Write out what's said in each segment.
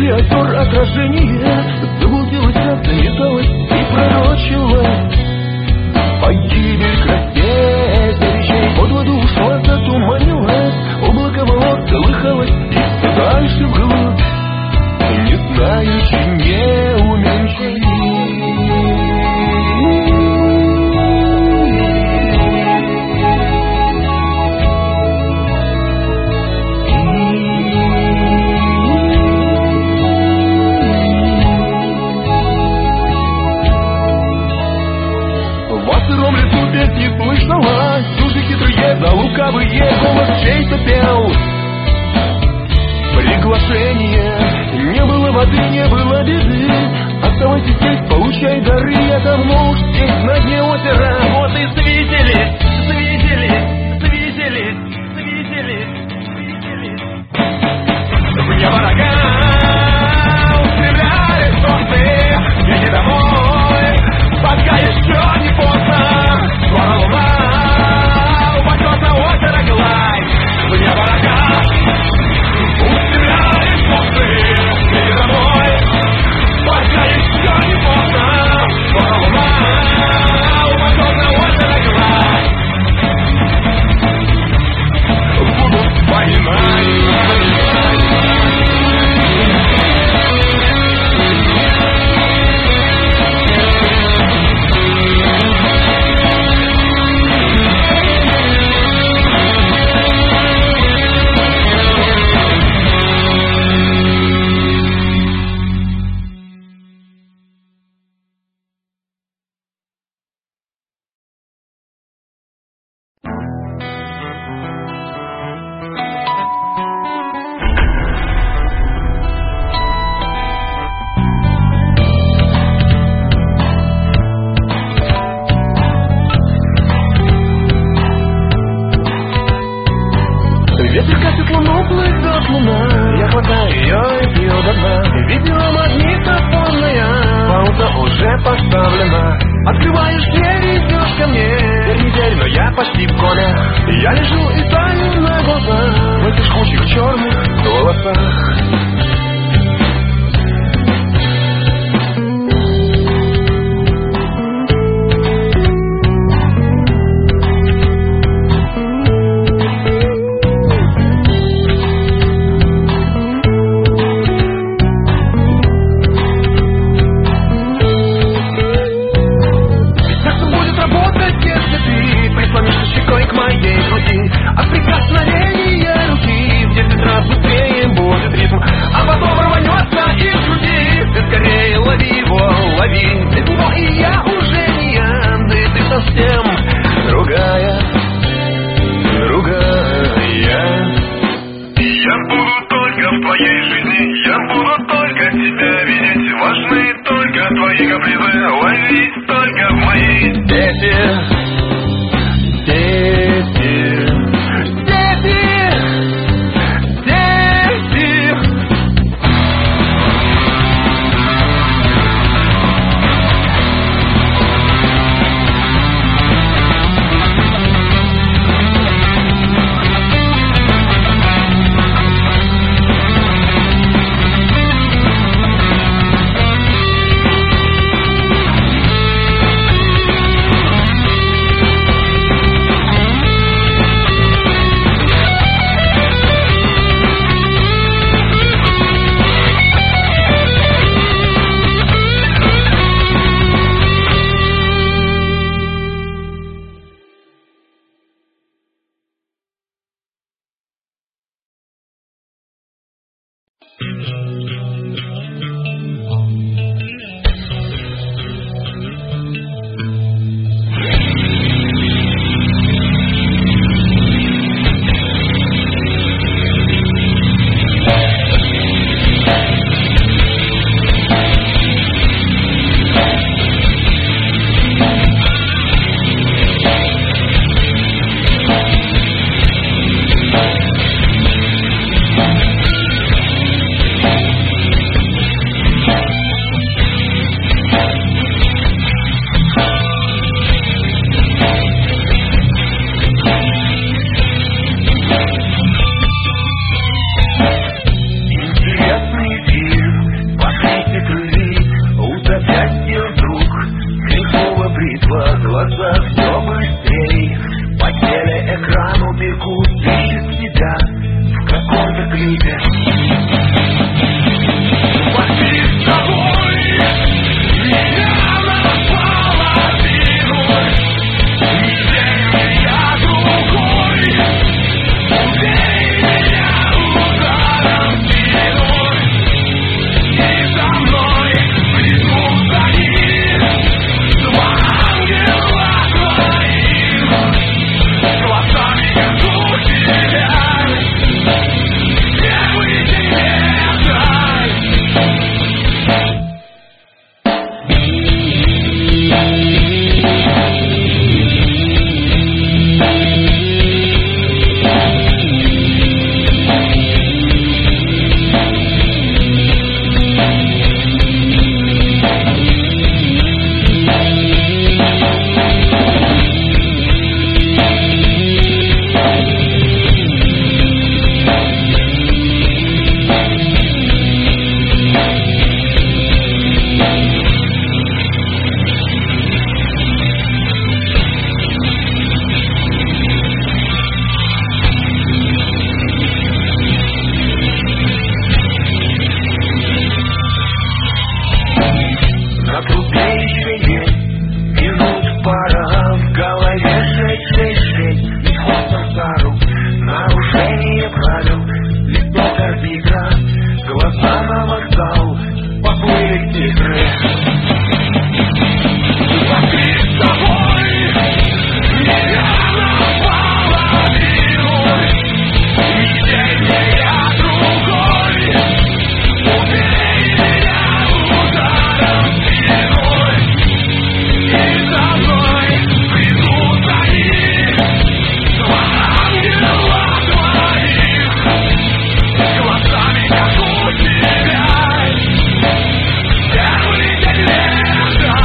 Среди озер отражение заблудилось, заметалось и пророчилось погибель краснее речей. Под воду ушла, затуманилась, облако волос колыхалось и все дальше вглубь, не знаючи, не уменьшить. Не слышала, души хитрые, да лукавые, голос чей-то пел приглашение. Не было воды, не было беды, оставайся здесь, получай дары. Я давно уж здесь, на дне озера. Вот и свиделись, свиделись, свиделись, свиделись, свиделись. Мне врага устремляли солнце, иди домой, пока еще не поздно. Скоро луна упадет на озеро гладь. Мне врага устремляли солнце, иди домой, пока еще не поздно. Скоро луна упадет на озеро гладь. Буду вспоминать. Ветер катит луну, плывет луна. Я хватаю ее и пью до дна. Видеомагнитофонная пауза уже поставлена. Открываешь дверь и идешь ко мне. Не верь, но я почти в коме. Я лежу и таю на глазах в этих жгучих черных волосах. От прикосновения руки в 10 раз быстрее будет ритм, а потом рванется из груди. Ты скорее лови его, лови. Но и я уже не я, да и ты совсем другая, другая. Я буду только в твоей жизни, я буду только тебя видеть. Важны только твои капризы, ловить только в моей дети. сидят в каком-то клипе. Пошли с тобой меня наполовину, не день меня другой, убей меня ударом в спину. И за мной придут они, два ангела твоих, глазами жду тебя, первый день лета. На трубе еще есть минут пара, в голове 666, и хвостом за рук, нарушение правил, листок арбитра, глаза на вокзал, поплыли тигры. Пошли с тобой меня наполовину, не день меня другой, убей меня ударом в спину. И за мной придут они, два ангела твоих, глазами как у тебя, первый день лета.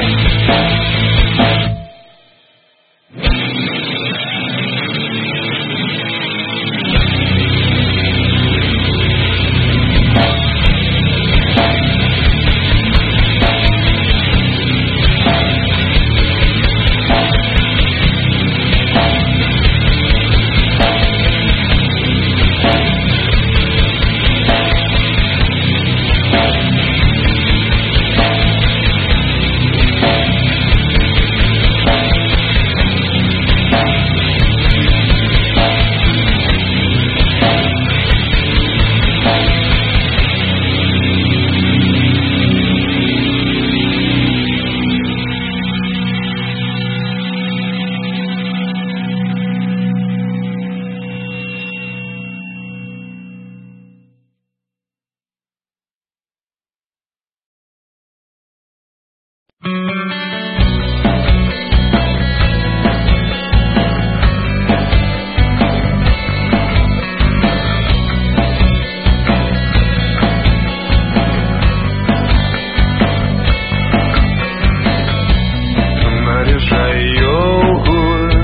Наряжай елку,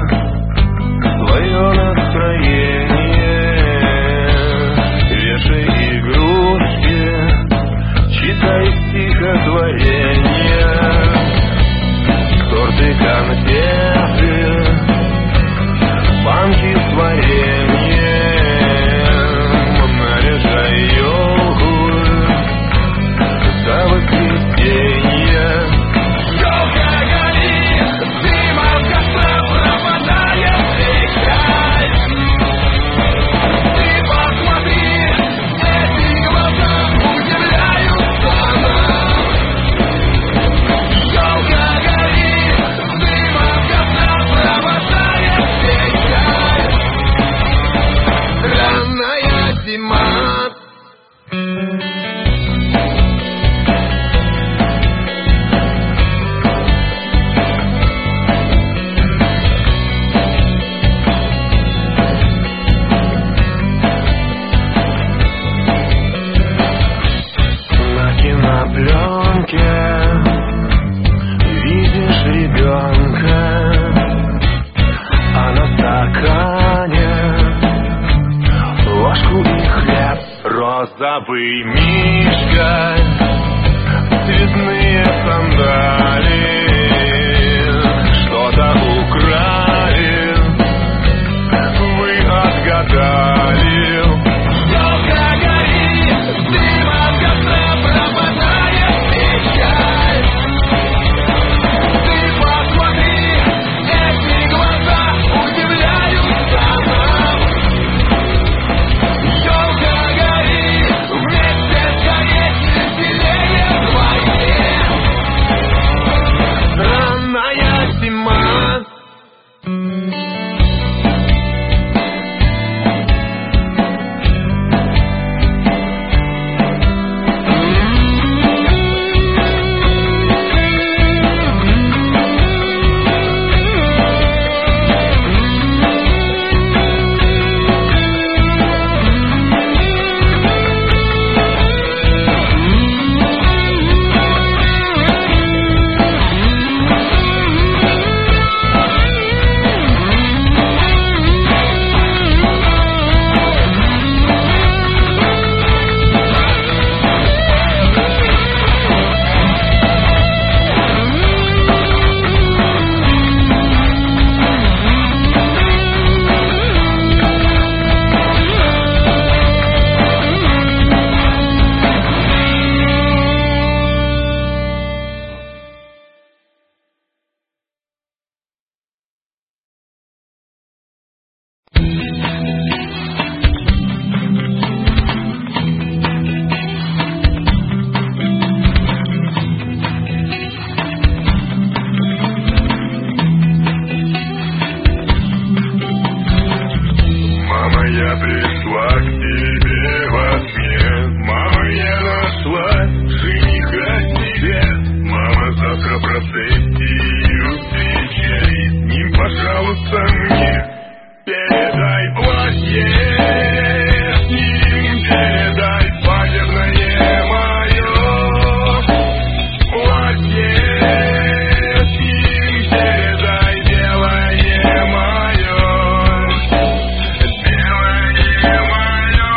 свое настроение, вешай игрушки, читай стихотворения, торты, конфеты, банки с вареньем. Наряжай елку до воскресенья. Видишь ребенка, а на стакане ложку и хлеб. Розовый мишка, цветные сандали, что-то украли, вы отгадали. я пришла к тебе во сне. Мама, я нашла жениха себе. Мама, завтра процессию встречай. С ним, пожалуйста, мне передай платье. С ним передай свадебное мое платье. С ним передай белое мое. Белое мое.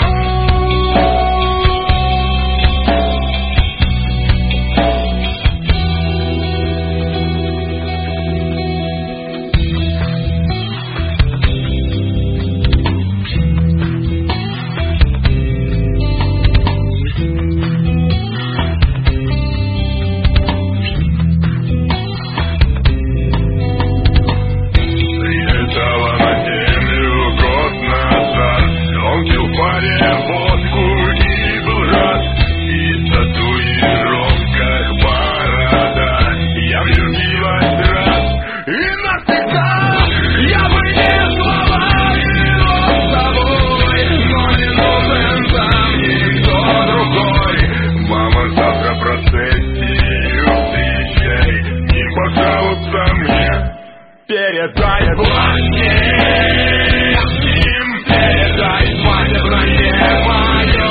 Прилетала на землю год назад. Он пил в баре водку и был рад. И в татуировках борода. Я влюбилась раз и навсегда. Я бы не сломал с тобой, но не нужен там никто другой. Мама, завтра процессию встречай. И, пожалуйста, мне передай платье. С ним передай свадебное мое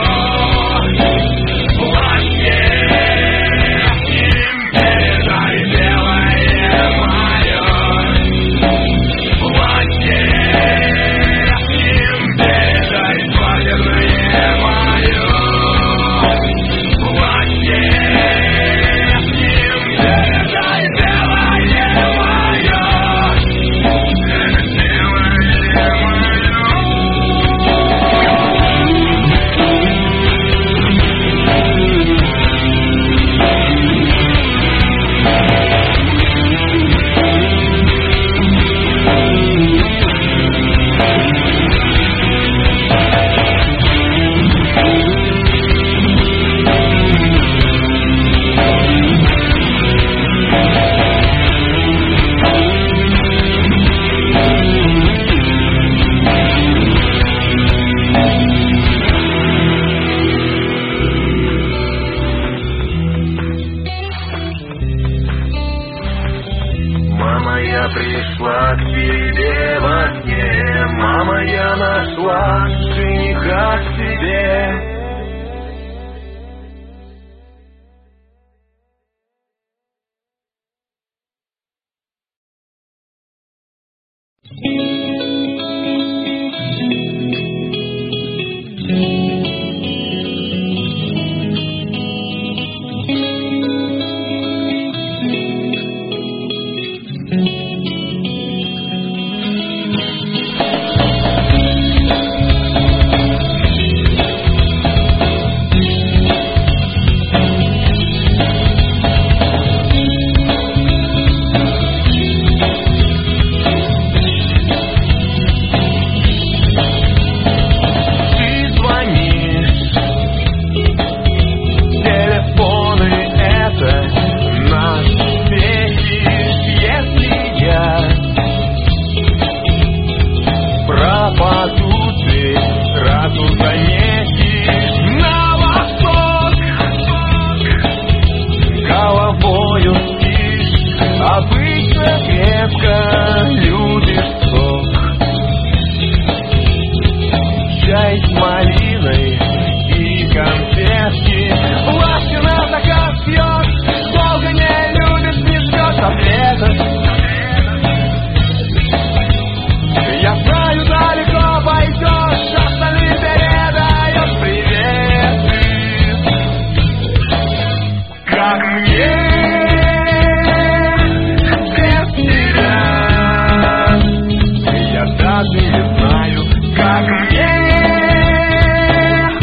платье. С ним передай белое мое платье. С ним передай свадебное мое платье. С ним передай белое мое. Мама, я пришла к тебе во сне. Мама, я нашла жениха себе. даже не знаю, как мне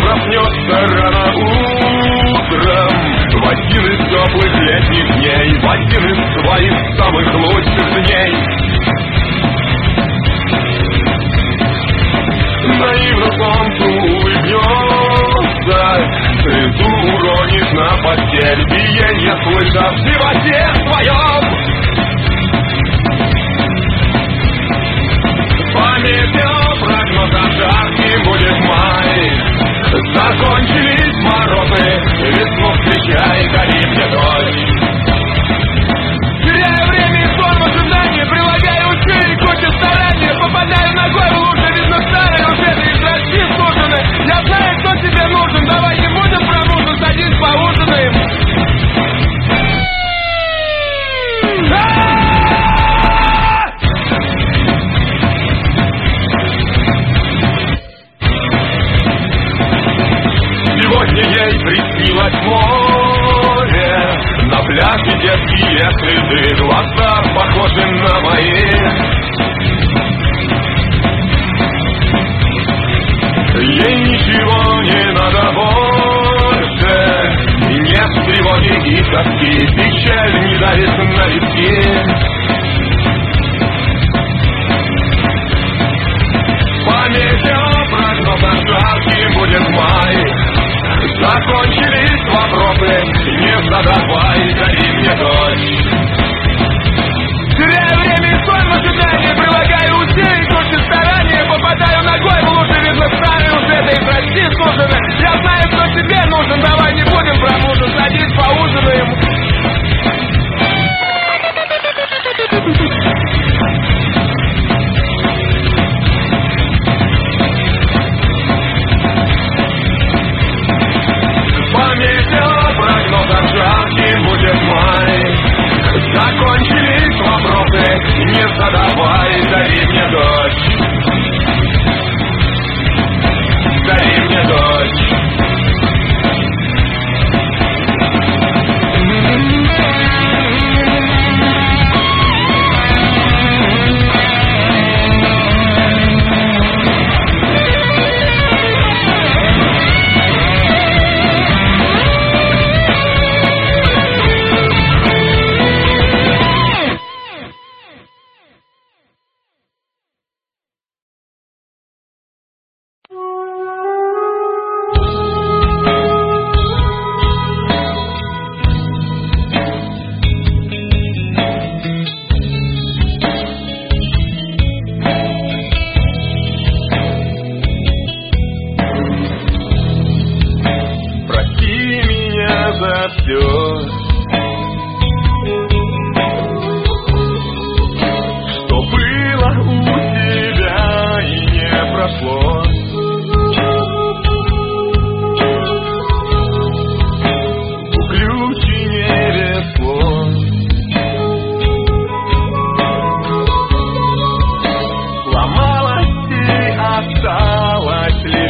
проснется рано утром в один из теплых летних дней, в один из своих самых лучших дней. Наивно солнцу улыбнется, слезу уронит на постель, биенье слыша в животе своем. Память о прогнозах жарким будет май. Закончились морозы, весну встречай, гори мне дождь. Теряю время и сон в ожидании, прилагаю усилий, кучу старания, попадаю ногой в лужи, видно старые уже и зрачки сужены. Я знаю, кто тебе нужен, давай не будем про мужа, садись поужинаем. Сегодня ей приснилось море, на пляже детские следы, глаза похожи на мои. Ей ничего не надо больше, нет тревоги и тоски, печаль не давит на виски. Память о прогнозах жарким будет май. Закончились вопросы, не задавай, гори мне дождь. Теряю время и сон в ожидании, прилагаю усилий, кучу старания, попадаю ногой в лужи, видно старые уже, да и прости сужены. Я знаю, кто тебе нужен, давай не будем про мужа, садись поужинаем. Память о прогнозах жарким будет май. Закончились вопросы, не задавай, дари мне дождь. Дари мне дождь. Осталось лишь одно.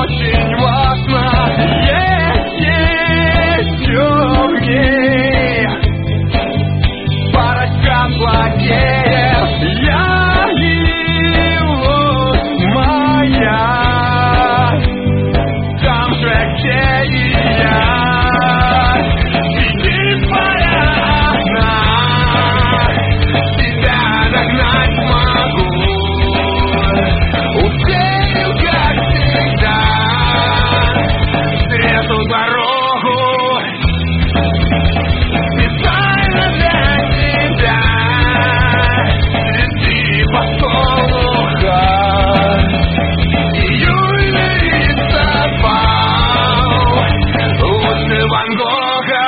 очень важно. Есть темней, парочка плотнее. Я его моя, там же, где и я. Сидит моя одна, тебя догнать смогу. Успею, как всегда, эту дорогу. Специально для тебя, среди подсолнуха. Июльный листопад, лучше Ван Гога.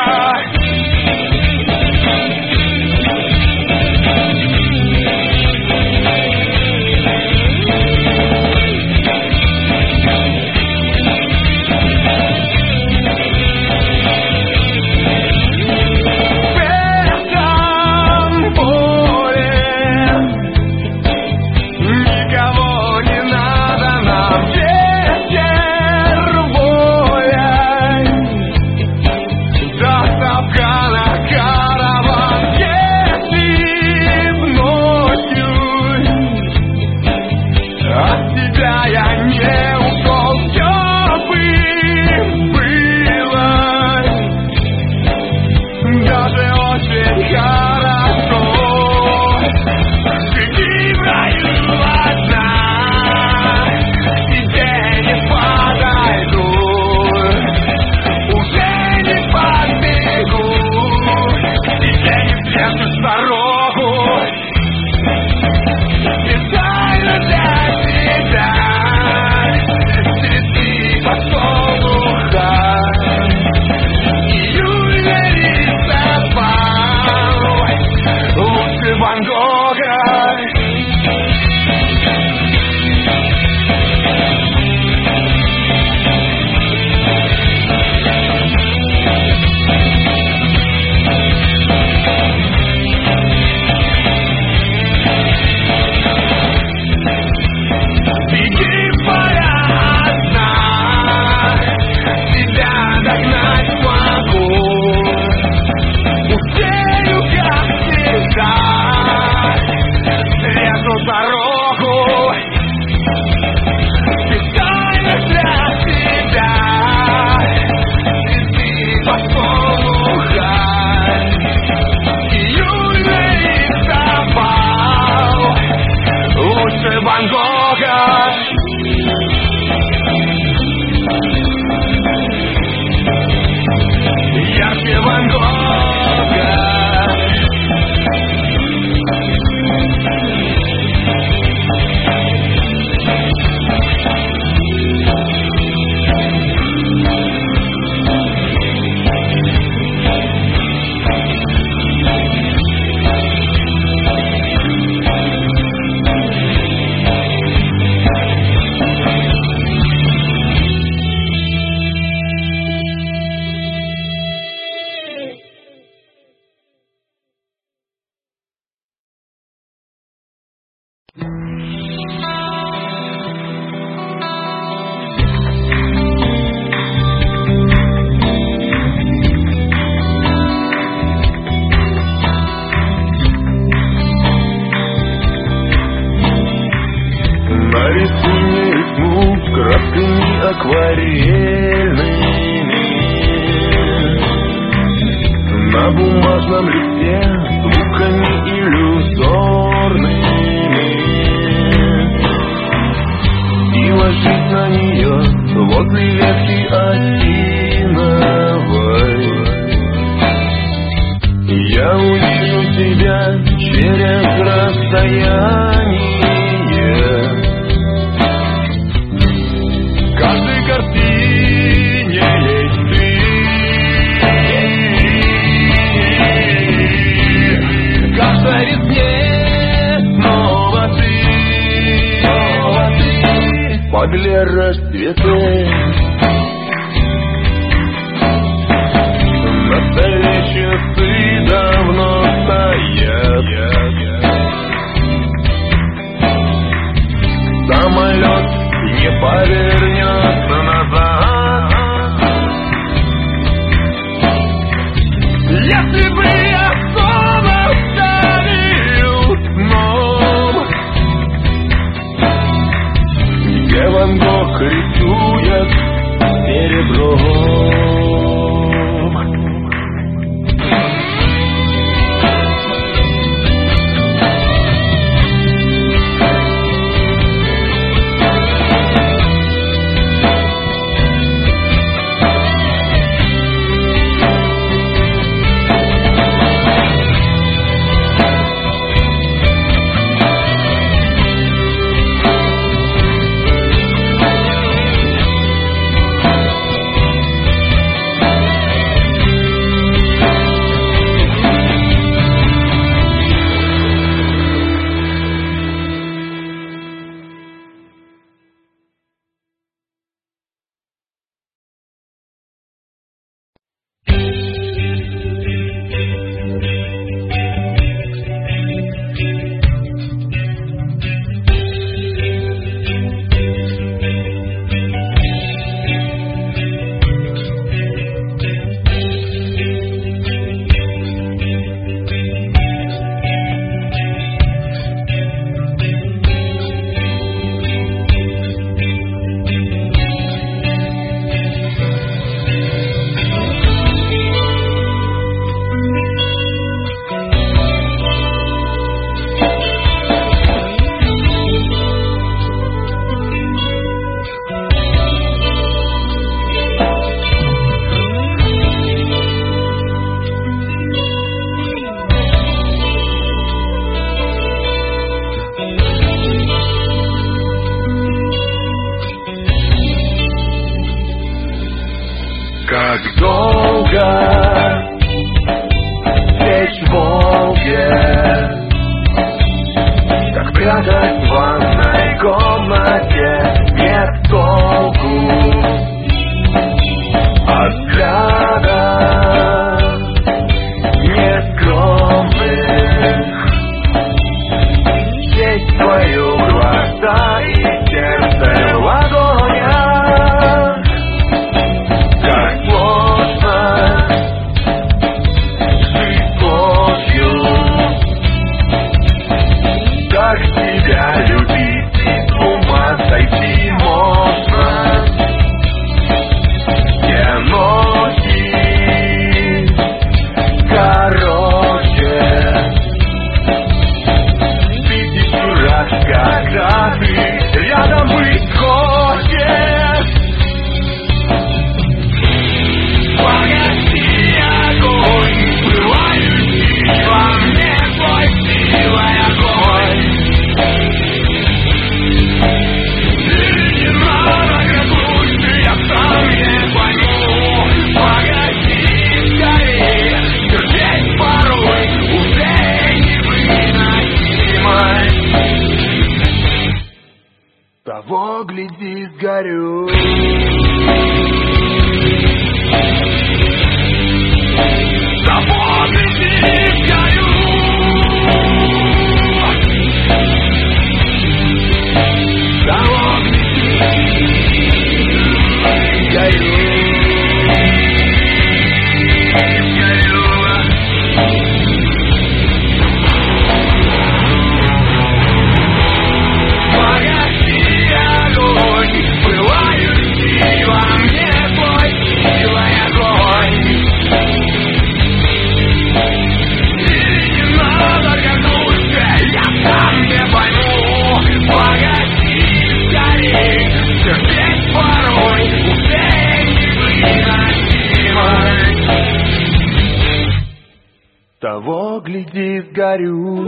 Ван Гога. Ярче Ван Гога. Акварельными на бумажном листе звуками иллюзорными и ложить на нее возле ветки осиновой. Я увижу тебя через расстояние. В каждой картине есть ты. В каждой весне снова ты. Подле расцветы на столе часы давно стоят. Самолет не повернется на Как долго течь в Волге, как прятать в ванной комнате, нет толку от взгляда нескромных. Сесть твою глаза и сердце в огонях. Как сложно жить ложью, как тебя любить и с ума сойти можно. Все ночи короче, тысячу раз, когда ты рядом быть хочешь. Погаси огонь, пылающий во мне твой силой огонь. И не надо грозуть, я сам не пойму. Погаси скорее, терпеть порой уже невыносимо. Того гляди, сгорю. Того гляди, сгорю. Того гляди, сгорю. Погаси огонь, пылающий во мне твой силой огонь. И не надо гордуться, я сам не пойму. Погаси скорей, терпеть порой уже невыносимо. Того гляди, сгорю.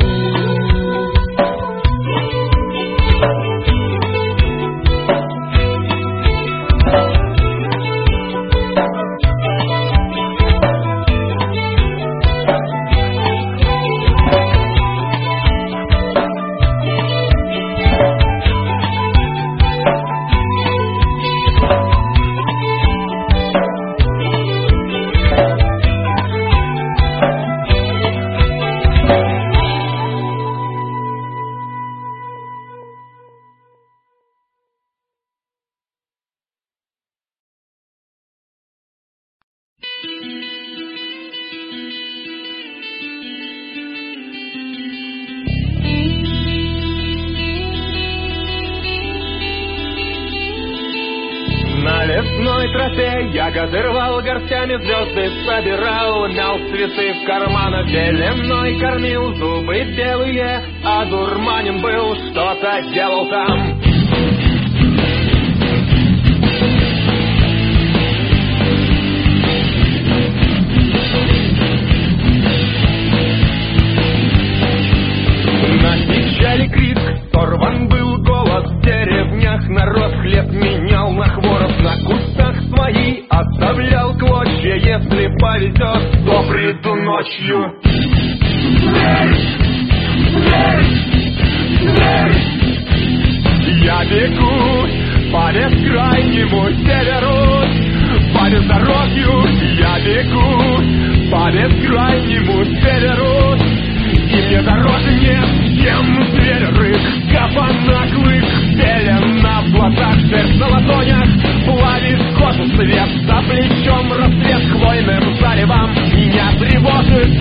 На лесной тропе ягоды рвал, горстями звезды собирал, мял цветы в карманах, зеленой кормил, зубы белые, а дурманин был, что-то делал там. На печали крик, сорван был голос, в деревнях народ хлеб менял на хворост, на кустах свои оставлял клочья, если повезет, то приду ночью. Я бегу по бескрайнему северу, по бездорожью, я бегу по бескрайнему северу. И мне дороже нет, чем зверь рык, кабана клык, зелена в глазах, шерсть на ладонях, плавит кожу свет, за плечом рассвет хвойным заревом меня тревожит.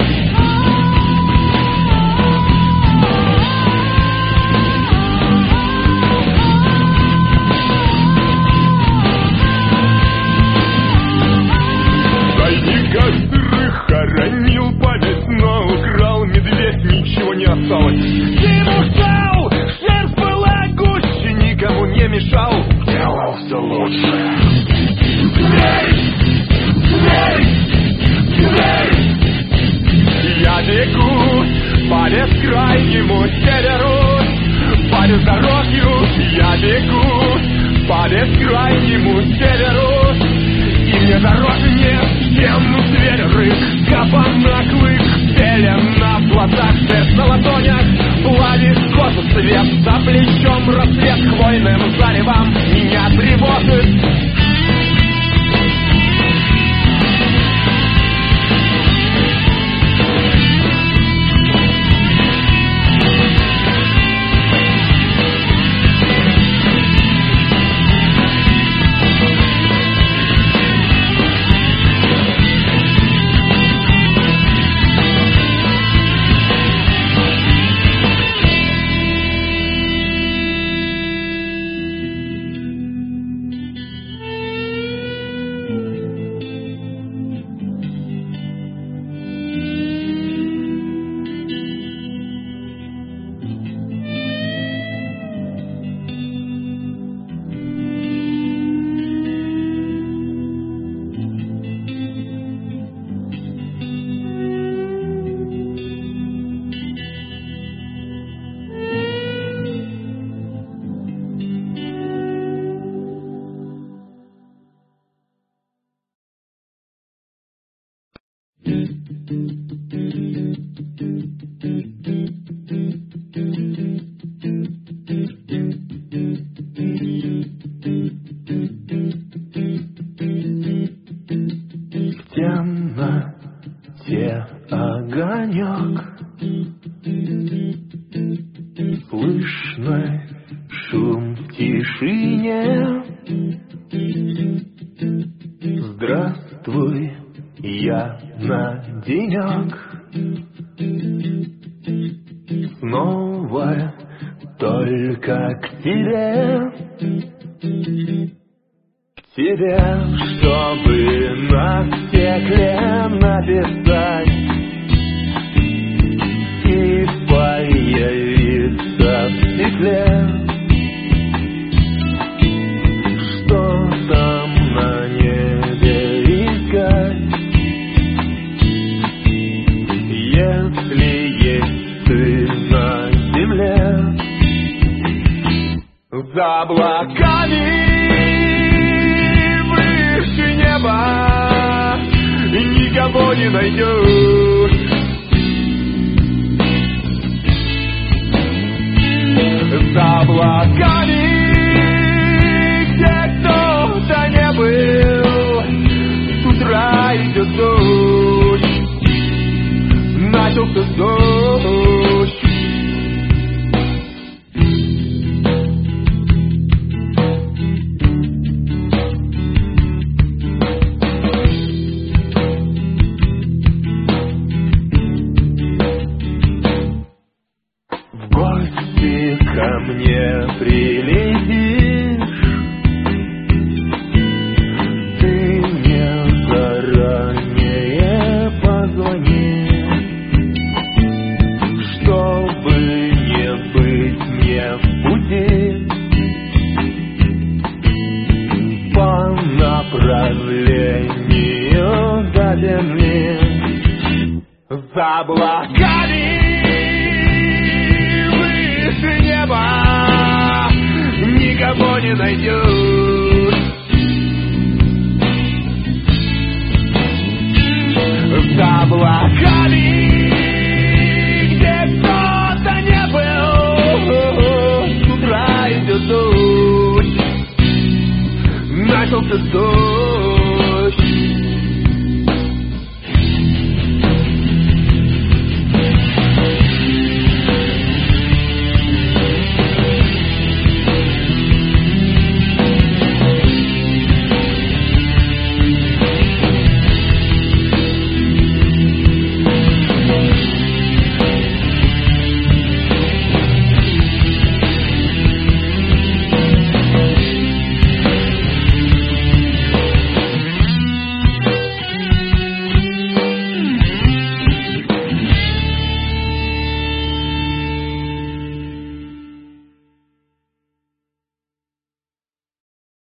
В темноте огонек, слышно шум в тишине. Здравствуй, я на денек снова только к тебе, чтобы на стекле написать и появиться в стекле. Что там на небе искать, если есть ты на земле? За облаками выше неба никого не найдешь. За облаками, где кто-то не был, с утра идет дождь, начался дождь. В гости ко мне прилетишь, ты мне заранее позвони, чтобы не быть мне в пути по направлению до земли. За облаками неба никого не найдешь. За облаками, где кто-то не был, с утра идет дождь, начался дождь.